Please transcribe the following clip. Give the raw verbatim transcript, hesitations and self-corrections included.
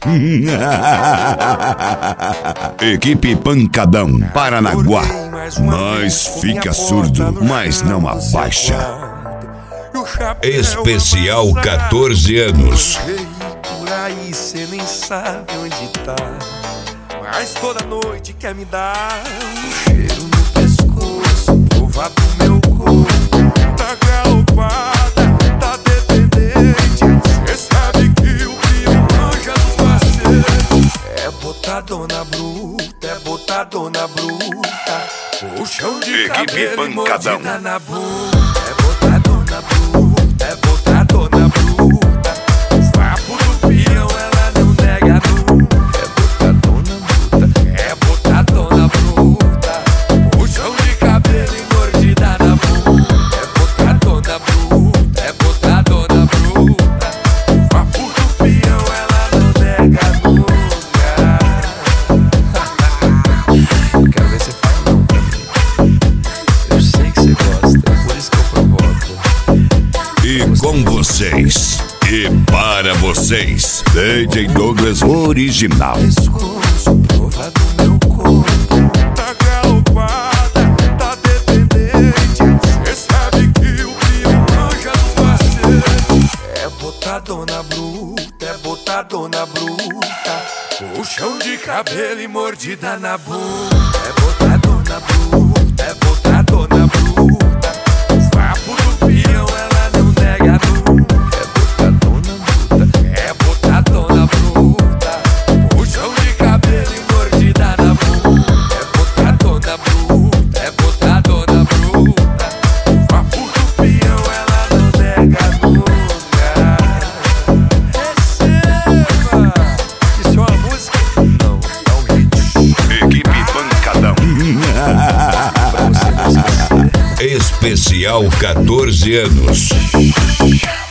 Equipe Pancadão, Paranaguá. Mas fica surdo, mas não abaixa. Especial quatorze anos. Por aí cê nem sabe onde tá, mas toda noite quer me dar um cheiro no pescoço, provar do meu corpo. Tá galopada, tá dependente. Cê sabe que o primo manja dos parceiros. É botadona bruta, é botadona bruta. Puxão de Equipe cabelo e Pancadão. mordida na bunda. É botadona bruta, é botadona bruta. Papo do peão, ela não nega nunca. É botadona bruta, é botadona bruta. Puxão de cabelo e mordida na bunda. É botadona bruta, é botadona bruta. Papo do peão, ela não nega nunca. Quero ver você faz não pra mim. Eu sei que você gosta, por isso que eu provoco. E com vocês, e para vocês, D J Douglas Original. Pescoço, prova do meu corpo. Tá galopada, tá dependente. Cê sabe que o primo manja dos parceiros. É botadona bruta, é botadona bruta. Puxão de cabelo e mordida na bunda. É botadona bruta, é botadona bruta. Papo do peão, ela não nega nunca. É botadona bruta, é botadona bruta. Puxão de cabelo e mordida na bunda. É botadona bruta, é botadona bruta. Papo do peão, ela não nega nunca. Receba! Isso é uma música? Não, é um hit. Equipe Pancadão. Pra você não esquecer. Especial quatorze anos.